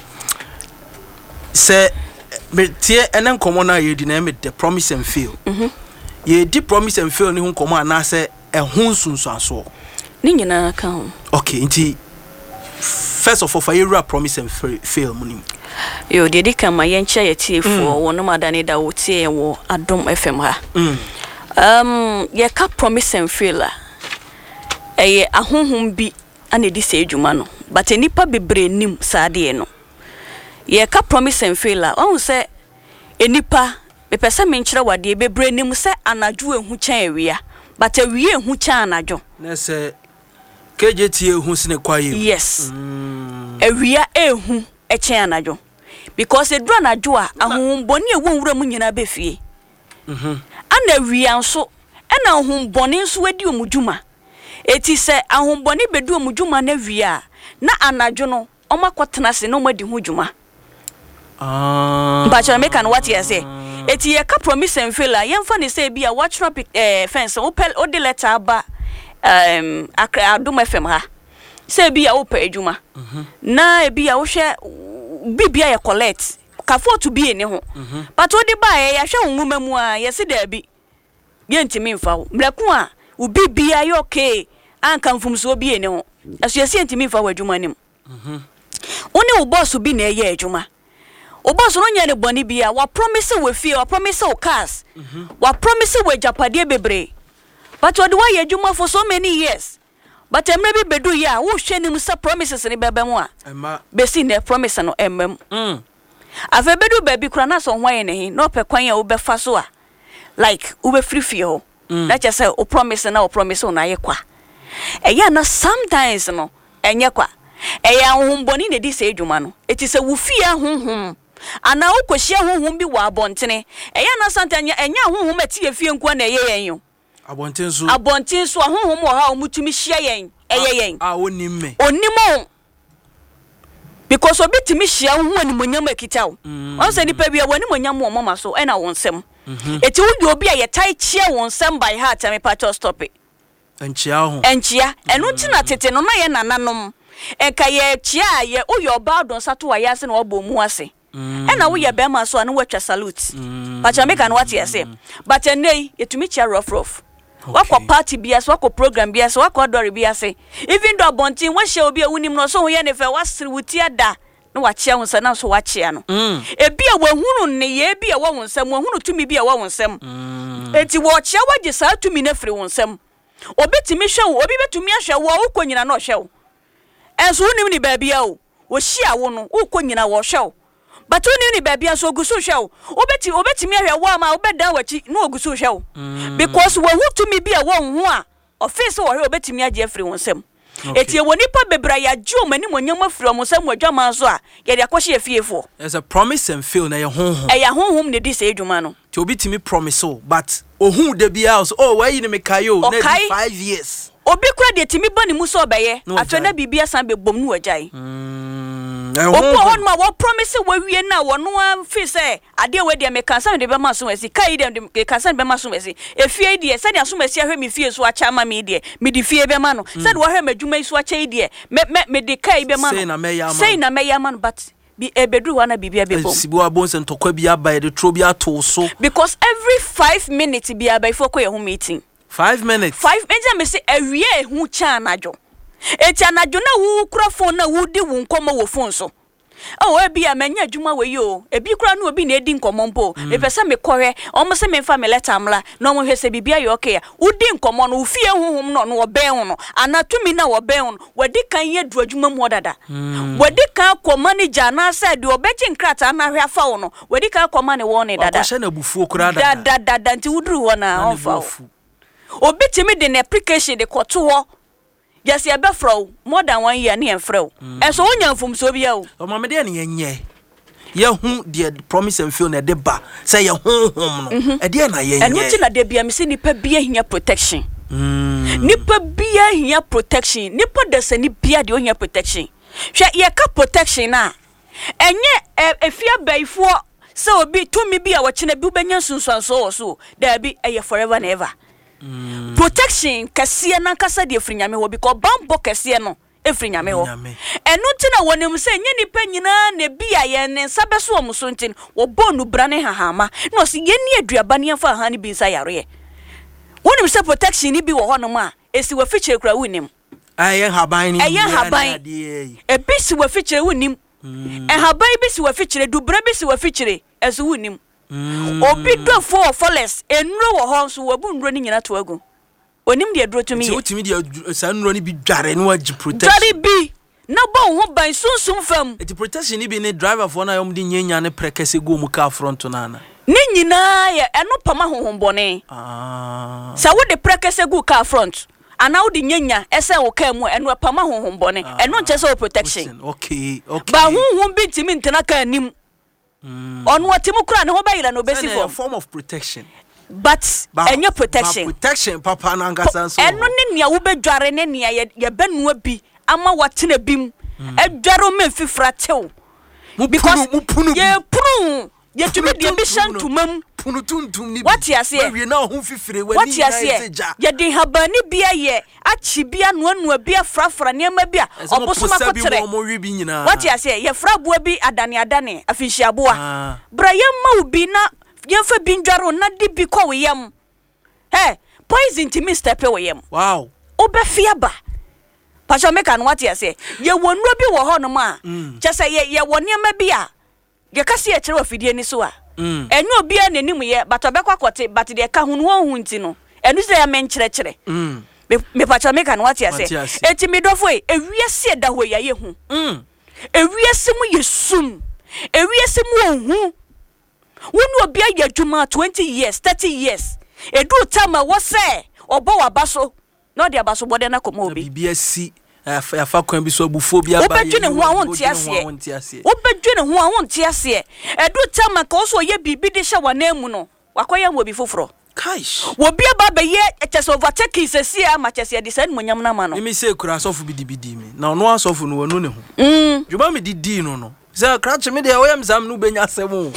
se me tie enen komo na ye di na me the promise and fail mhm ye di promise and fail ni ho komo ana se e ho nsunsu aso ni nyina ka ho okay nti first of all for you promise and fail money yo dedi kama yencha yeti for wono madane da wotie wo Adom F M ha mm. um ye ka promise and fail a eye ahonhom bi anedi se adwuma no but enipa bebre nim saade no ye ka promise and fail a won se enipa be pese me nkyere wade bebre nim se anadwo ehu kyan ewia but awie ehu kyan anadwo na se K J T ehu sine kwaye yes mm. ewia ehu ekyan anadwo because e dura anadwo a ahomboni ewu nwura mu nyina befie mhm ana ewia nso ena ahomboni nso wadi omudwuma eti se ahomboni bedu omudwuma na wia na anadwo no omakotena se no madi ho dwuma ah but I make an what you say eti ye ka promise and fail a yemfa ne say bia watch up eh fence opel odi letter aba um Adom F M ha say bia opa adwuma na e bia wo hwe bibia ye collect ka for to be ene ho but odi ba ye ya hwe nwuma mu a ye se da bi ye ntimi mfa wo mleku a u bibia ye okay anka mfumso bi ene ho aso ye se ntimi mfa wo adwuma nim mhm oni wo boss bi na ye adwuma o boss no nya ne boni bia wa promise we fie wa promise o cars wa promise we japade bebre but what do I do for so many years but em be bedu ya wo hwe nim sa promises ni bebe mu a ema be si ne promise no emem mm ave bedu baby kura na so hwan ne he no pe kwan ya wo be fa so a like wo be free fie ho na che say o promise na o promise na ye kwa eya na sometimes no enye kwa eya honhomboni na di se adwuma no eti se wo fie honhom ana ukohia honhom bi wa abontene eya na sometimes enya honhom ati efie nko na eye yen yo abonten so abonten so honhom wo ha omutumi hia yen eye yen ah onim me onimo because obi timi hia honhom animonyam akitaw won se nipa bia wani monyam wo mama so ena wonsem eti wo obi a ye tai chia wonsem by heart me patcho stop it enchia ho enchia enu ntina tete no na ye nananom enka ye chia ye uyo oba don sato wa yase na obo mu ase ena wo ye be ma so anu watwa salute patcho make an what ye say but enei yetumi chia rough rough wako party bias wako program bias wako adore bias even though bontin wa hye obi a wunim no so ho ye ne fe wasiri wuti ada no wa chia wonsa na so wa chia no ebi a wahunu ne ye bi a wa wonsam wahunu tumi bi a wa wonsam enti wo chia waje sa tumi na firi wonsam obetimi hwe wo obi betumi ahwe wo ukonyina no hwe wo enso wunim ni ba bia wo wo hia wo no ukonyina wo hwe wo but wunim ni ba bia so gusu hwe wo obeti obetimi ahwe wo ama obedan wachi no ogusu hwe wo because wo hutumi bi a wo hu a office wo hwe obetimi age afiri wonsam eti woni pa bebra ya ju mani monyam afiri wonsam wadwama so a ye de akohye afiefo there's a promise and fail na ye honhom e ya honhom ne di se adwuma no ti obetimi promise so but ohun de bia so oh why you me kayo na di five years obi kura de timi bani mu so obeye afena bibia san be bom nu wajai mm opo hon ma wo promise we wie na wo no afi se ade we de me kansan de be ma so wasi kai de me kansan be ma so wasi efie de se de aso masi ahwe me fie so acha ma me de me de fie be ma no se de wo hwe madwuma so acha de me me de kai be ma no sei na me ya ma no but bi ebedu wana bibia be bom sibu abonse ntokwa bi aba de tro bi ato so because every five minutes bi aba ifo ko ye hu meeting five minutes five minutes me say awie hu cha anajo eti anajo na wu kura phone na wu di wu nkomo wo phone so oh e bia manya adwuma we yo e bi kura na obi na edi nkomo mpo e pese me kore o mo se me fa me letter amla na o mo hwese bibia yo okay udi nkomo no ufie honhom no no oben ho no anatumi na oben ho no wadi kan ye du adwuma mu odada wadi kan ko manager na say de obeji nkrata na hwe afa wo no wadi kan ko mane wo ne dada wa na bufuo kura dada dada dada nti wuduru ho na ofa obi timi de na application de koto ho yes ya be fro more than one year na enfro e so onya mfum so bia o o ma me de na yenye ye hu de promise and fail na de ba say ye honhom no e de na yenye enu ti na de bia me se nipa bia hia protection nipa bia hia protection nipa de se ni bia de ohia protection hwe ye ka protection na enye efia baifo se obi tumi bia wo kine bi benya sunsuanso wo so da bi eye forever and ever Mm. protection kase na kasa de frinyame ho because bambo kase no efrinyame ho enu ntina wonem se nye nipa nyina na bia ye ne nsabe so omuso ntin wo bonu brane hahama no se ye ni aduaba ne fa ha ne bi nsa yare wonem se protection ni bi wo ho no ma esi wa fiche kura wonem ayen haban ni ayen haban e bi si wa fiche wonem e haban bi si wa fiche dubra bi si wa fiche esu wonem obi do for forest enro wo ho so wabu nro ni nyina to agu onim de dro to mi ye otimi de san nro ni bi dware no agi protection dware bi na bo ho ban sunsum fam eti protection ni bi ni driver for na yom di nyenya ne prekese go mu car front na na ni nyina ye eno pama honhombone ah sa wo de prekese go car front ana wo di nyenya ese wo ka mu eno pama honhombone eno nche se protection okay okay ba honhom bi timi ntena ka anim onu atimu kura ne ho bayira no besi form form of protection but enye protection protection papa na ngasa so eno ne nia wo bedware ne nia ye benua bi ama watena bim edwaro me fifra tew because ye punu ye tumi de bi shantumam punu tuntum ni what ya say we na ho fifire wani na eja ye de habani bia ye achi bia no anu bia frafra ne ma bia obosoma kotere what ya say ye frabua bi adane adane afihiaboa bra ye ma ubi na ye fa bindwaro na di bi ko yem he poison to me step we yem wow obefia ba pastor make an what ya say ye wonro bi wo ho no ma je say ye ye woni ma bia ye kase ye kire ofidie ni so a enu obi a nanim ye but obekwa kote but de ka hunu won hu nti no enu se ya men kire kire mm me pastor make an what ya say eti mi dofo e ewiase da ho ya ye hu mm ewiase mu yesum ewiase mu ohun wonu obi a yadwuma twenty years thirty years edu tama wo say obo wa baso no de abaso bode na komo obi bibia si afa kwan bi so abufo bi aba obedwene ho a wonte ase obedwene ho a wonte ase edu tama ka so ye bibi de hye wana mu no wakoya wo bi foforo kaish wo bi aba be ye chese overtake sesia ma chese de san monyam na ma no me say kura asofu bi dibidi mi na ono asofu no wonu ne ho mm juba me didi no no say crash me de wo yam zam no benya asem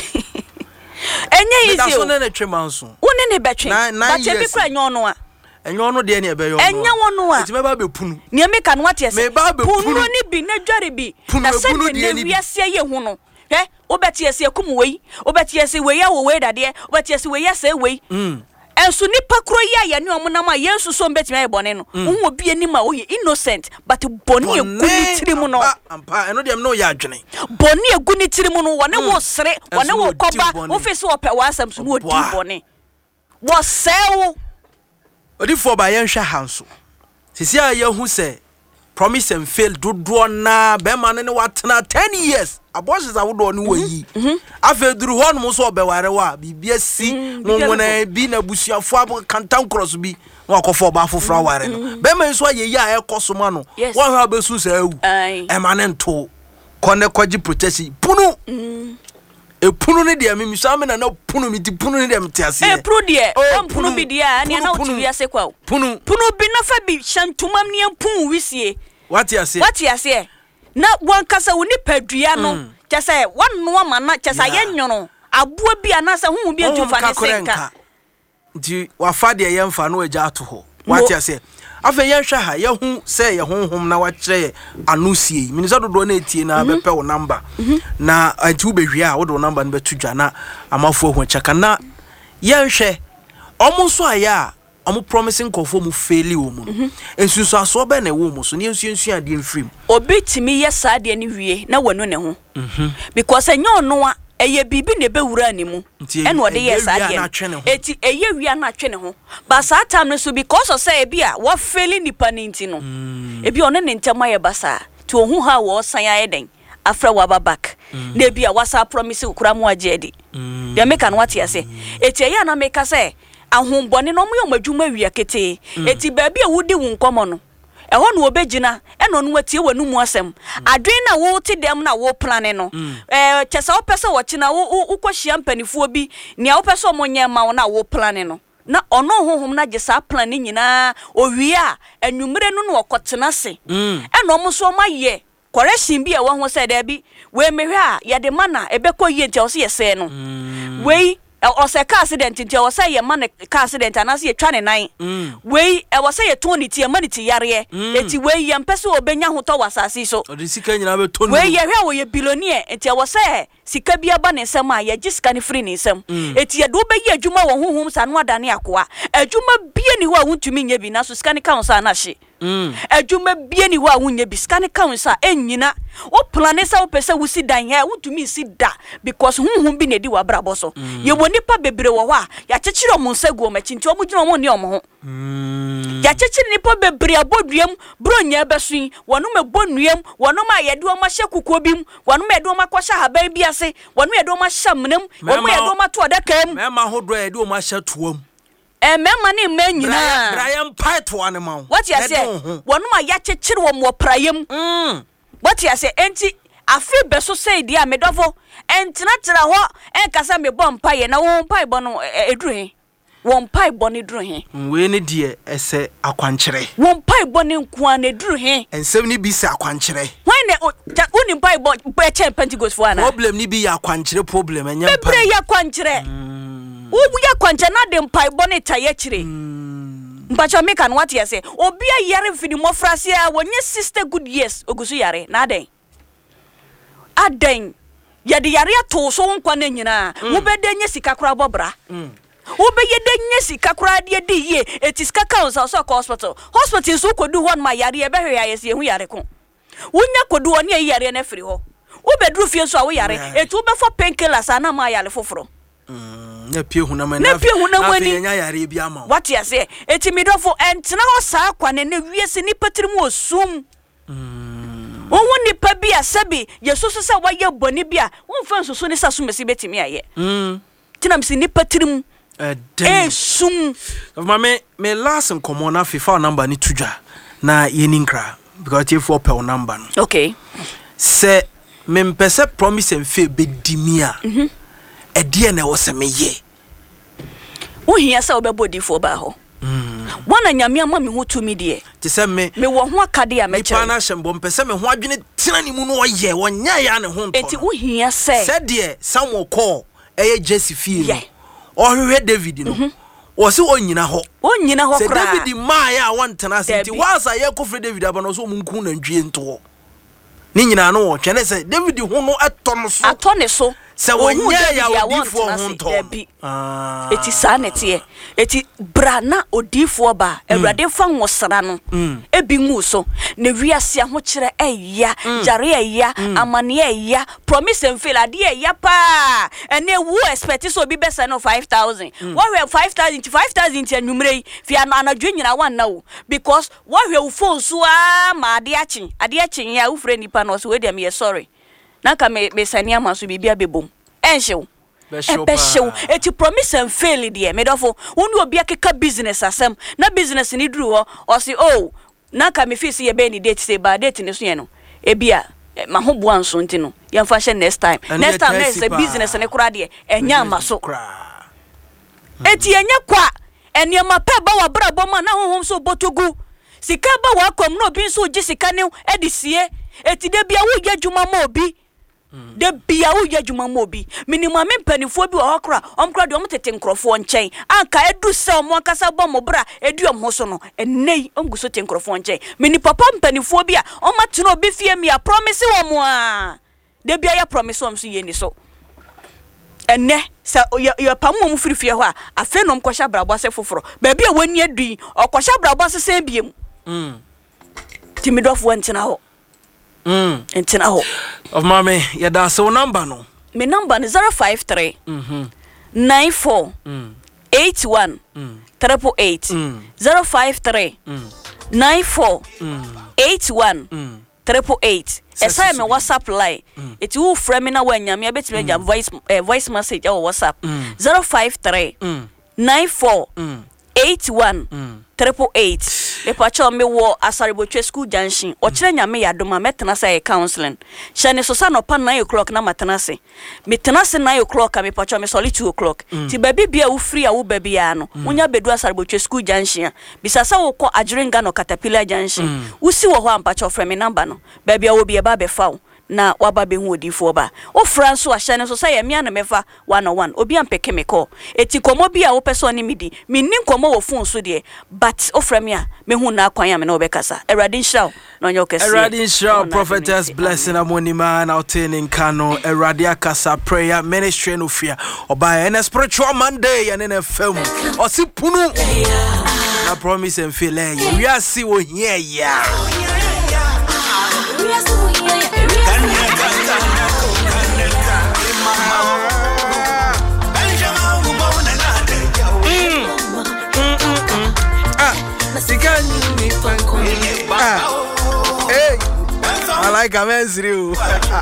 enye easy o na na twemanso woni ne betwe ba che bi kura nyono a enyo ono de ne ebe yo no enya wono a enti me ba be punu ne me ka no ate se punu ni bi na dware bi na se ne wiase ye hu no he obeti ese kum wei obeti ese wei ya wo wei dade obeti ese wei ya se wei mm enso nipa kro ya ya ne omunam a yensu so mbeti me bone no wo obi ani ma wo ye innocent but boni egu ni tirimu no ampa eno de me no ya adwene boni egu ni tirimu no wone wo sere wone wo koba office wo pe wasam so no odi boni wo sewo odi for ba yen hwa hanso sisi a ye hu se promise and fail dodo na be man ne watena ten years abortions awodo ne wayi afeduru ho no so obeware wa bibia si wonwona bi na busuafo ab kantan cross bi na akofo ba foforo ware no be man so ayeyi a ekoso ma no wo ha besu sa awu e man nto kone kwaji protection punu e punu ne de mimi so amena na punu mi ti punu ne de mti ase e punu de am punu bi de a ne na otu ase kwa punu punu bi na fa bi shantumam ne punu wisie wati ase wati ase na wankasa woni padua no kyese wanno ama na kyesa ye nyono aboa bi anasa hu bi entufa ne senka di wafa de ye mfa no agya ato ho wati ase afa ye hwa ha ye hu se ye honhom na wa kire anusie minisa dodo na etie na bepe wo number na anti wo behwie a wo do number no betu dwa na amafo ho chaka na ye hwe omo so aya omo promising kofo mu faili wo mu ensusu aso be na wo mu so ne ensusu ade mfrim obi timi ye saade ne wie na wonu ne ho because enyo no a eye bibi ne bewura ne mu ene ode ye saade eti eye wia na atwe ne ho ba saa time so because of say bia wo faili nipa ne nti no ebi one ne ntema ye basa ti ohu ha wo san ya eden afra wa babak na bia wasa promise kura mu agedi de meka no wate ase eti eye na meka say ahombone no mo yomadwuma wia kete eti baabi a wudi wo nkomo no eho no obegina eno no watie wanu mu asem adwen na wo ti dem na wo plan no eh kyesa wo pese wo kina wo ukohia mpanifuo bi ne wo pese mo nyema wo na wo plan no na ono honhom na gesa plan ni nyina owie a anwumre no no okotena se eno mo so maye correction bi e wo ho se da bi we mehwe a ye de mana ebekọ yie ntia wo se yese no we or say car accident ntia wo say ye man car accident anase ye twa ne nan we e wo say ye ton ntia maniti yare eti we ye mpese obenya hoto wasase so odi sika nyina be ton we ye hwe wo ye billionaire ntia wo say sika bia ba ne nsem a ye gisika ne free ne nsem eti ye do be ye adwuma wo honhom sa no adane akoa adwuma bia ni ho a wontumi nya bi na so sika ne council na hye mm adwuma bia ni ho a wonya bi sika ne council enyina o plan sa wo pese wo si dan he wontumi si da because honhom bi ne di wa brabo so ye nipa bebre wo wa ya chechire omo nsagu o machi nti omo gina omo ne omo ho mm ya chechire nipa bebre aboduam bronya besun wono mebonuam wono ma yede o ma hye kukuo bim wono ma yede o ma kwahya haban bi ase wono yede o ma hya mnam wono yede o ma to odakam me ma hodo yede o ma hya tuam e me ma ne ma nyina Brian Pai to ane ma what you say wono ma ya chechire wo mo prayam mm what you say enti afi beso say dia medofo entina tira ho enkasa me bompa ye na wo mpa ibo no eduru he wo mpa ibo ne duru he we ne die ese akwankyere wo mpa ibo ne nkuan ne duru he ensem ni bi se akwankyere when ne uni mpa ibo pe che Pentecost fo ana problem ni bi ya akwankyere problem enya mpa bebre ya akwankyere wo bu ya akwankyere na de mpa ibo ne taye kire mpacha me kan what you say obi a yare fidi mofrase a wonye sister good years ogusu yare na den aden ya de yare to so nkwa na nyina wo be de nye sika kura bobra wo be ye de nye sika kura de de ye etiska council so ko hospital hospital so kodu hon ma yare e be hwe ayese hu yare ko wonya kodu oni e yare na firi ho wo be dru fie so a wo yare etu be for painkillers ana ma yare foforo mm na pie hunamani na pie hunamani nya yare bi ama what you say eti midofo entena ho saa kwa ne ne wiese ni patirim osum mm won woni pa bi asabi yesusu se waye boni bi a won fa nsusu ni sasu mesi betimi aye mm tinam si ni patirim eh damn eh sum of my me me last and come on afifa number ni tudwa na yeninkra because if for per number no okay se me mpese promise and fail be dimia mhm e de na wo se me ye wo hia se obebodi fo ba ho mm wana nyame ama me ho to me de ti se me me wo ho akade a me che na hembo mpese me ho adwene tena ni mu no ye wonya ya ne ho nto enti wo hia se se de Samuel call eye Jesse fie no ohwehwe David no o se onyina ho onyina ho kra se David ma ya wantena se ti wasa ye kofre David abano so munku na ndwie nto ni nyina no wo twene se David ho no ato no so ato ne so se wonya ya odifo ho nto ah eti sanete eti brana odifo ba awrade fa nwosra no ebi ngu so ne wiase ho kire eya jare eya amane eya promise and fail ade eya pa ene wu expect so bi besa no five thousand what we five thousand to five thousand ti anumre fi anadwo nyina wan na wo because what we phone so a ma ade achi ade achi ya wo frɛ nipa no so we dem ye sorry na ka me me sania maso bibia bebom enhyew ebehyew eti promise and fail de me dofo wonu obi akeka business asem na business ni duru ho o si oh na ka me fisi ye be ni date say ba date ni so ye no ebia ma ho bo anso nti no ye mfa hye next time next time next business ne kura de enya maso eti enya kwa eniema pe ba wa brabo ma na honhom so botogu sika ba wa kom no obi nso gi sika ne edisie eti de bia wo yadwuma ma obi de bia wo yadwuma ma obi minimum mpanifo bi wo hokra omkra de omtete nkrofo nchen anka edu se omo akasa bo mo bra edu omho so no enei omguso te nkrofo nchen mini papa mpanifo bi a omateno obi fie mi a promise wo mo a de bia ya promise wo so ye ni so enne se yo pammo mu firi fie ho a afa no mkosha brabo ase foforo ba bia wani adui okosha brabo ase se biem mm timidofo ntina ho mm ntina ho of mama ya da so number no me number is zero five three mhm nine four mm eight one mm triple eight zero five three mm nine four mm eight one mm triple eight esa me WhatsApp line it will frame me na wanyame abetime ja voice voice message or WhatsApp zero five three nine four eight one triple eight le pacho me wo Asaribotwe school junction o kire nyame yadoma metena say counseling shane so sa no pa nine o'clock na matena se metena se nine o'clock me pacho me soli two o'clock ti baby bia wo free a wo baby ya no unya bedu Asaribotwe school junction bisasa wo ko Ajirenga no Caterpillar junction usi wo ho ampacho frame number no baby wo bia ba be fa na waba be hu odifo ba o franso a shane so say ya mia na mefa one on one obi ampeke me call eti komo bia wo person ni midi minni komo wo phone so de but o frame a me hu na akwan ya me na obekasa eradin shaw no nyo kese eradin shaw prophetess blessing amonima na otening kano eradia kasa prayer ministry no fear oba en spiritual monday and in film o si punu na promise and feel eh we are see wo here ya Hey, I like a man's real.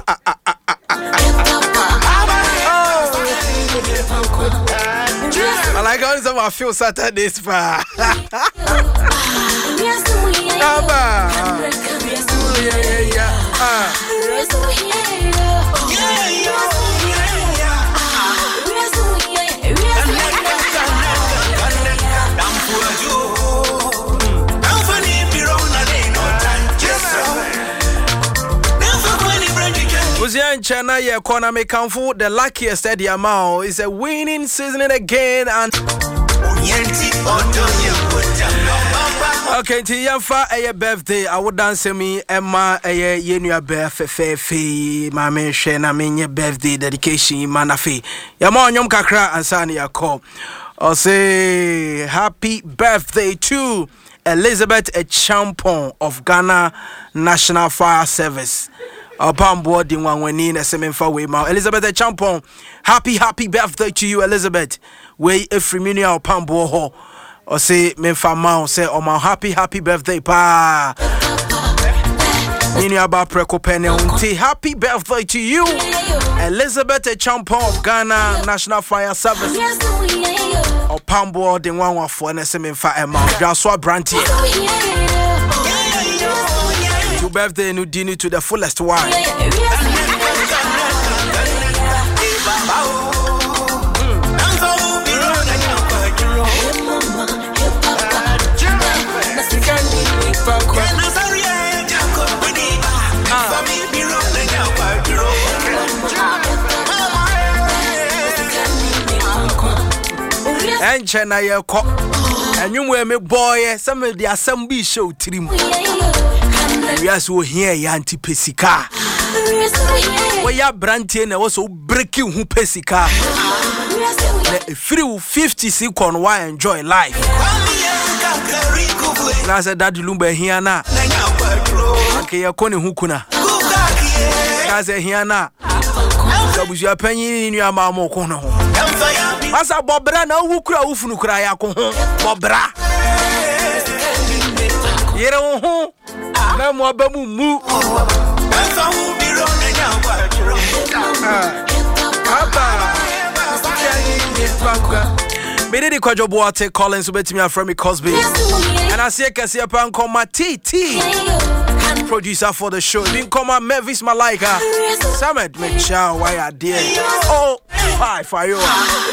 I like how some I feel Saturdays pa. In China, yeah, economy countful the luckiest at the amount is a winning season again and okay, Tiafa a birthday. I would dance me Emma a yenua birthday fee, my man Shena mean your birthday dedication manafi. Yamon Yom Kakra and Sania call. I'll say happy birthday to Elizabeth a Champon of Ghana National Fire Service. Upon board in one when in a semen for way ma Elizabeth a Champon. Happy happy birthday to you, Elizabeth. Way a free mini upon board ho. Or say me fa ma say oh my happy happy birthday pa. Nini about Preko Penelty. Happy birthday to you, Elizabeth Champon of Ghana National Fire Service. Or Pambo, the one for an S M in Fire Mount. Joshua Branty. Your birthday, new dinner to the fullest one. Enche na ye ko enwumwe me boy some the assembly show trim we as wo here ya anti pesika we ya brantie na wo so breaking hu pesika na free fifty second why enjoy life na say daddy lumba here na ke ya ko ne hu kuna na say here na sabuju apanyi ni amamo ko no Masa bobra na wukura wufunu kura ya ko ho bobra yere wo ho na mo abamu mu Mede di kwajo boate Collins betimi aframi Cosby and I see kase pan koma T T producer for the show bin koma Mavis Malaika Samed Mecha why are there oh five for you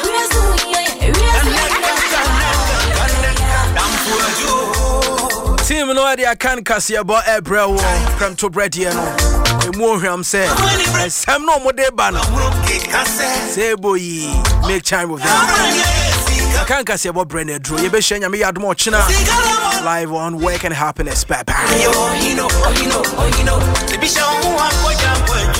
Team no idea can kase about April from to bread here no emu hwam say sam no mo de ba no say boy make time with them can kase about Brenner Drew ye be shenya me yadmo china live on Work and Happiness papa you know you know you know the be show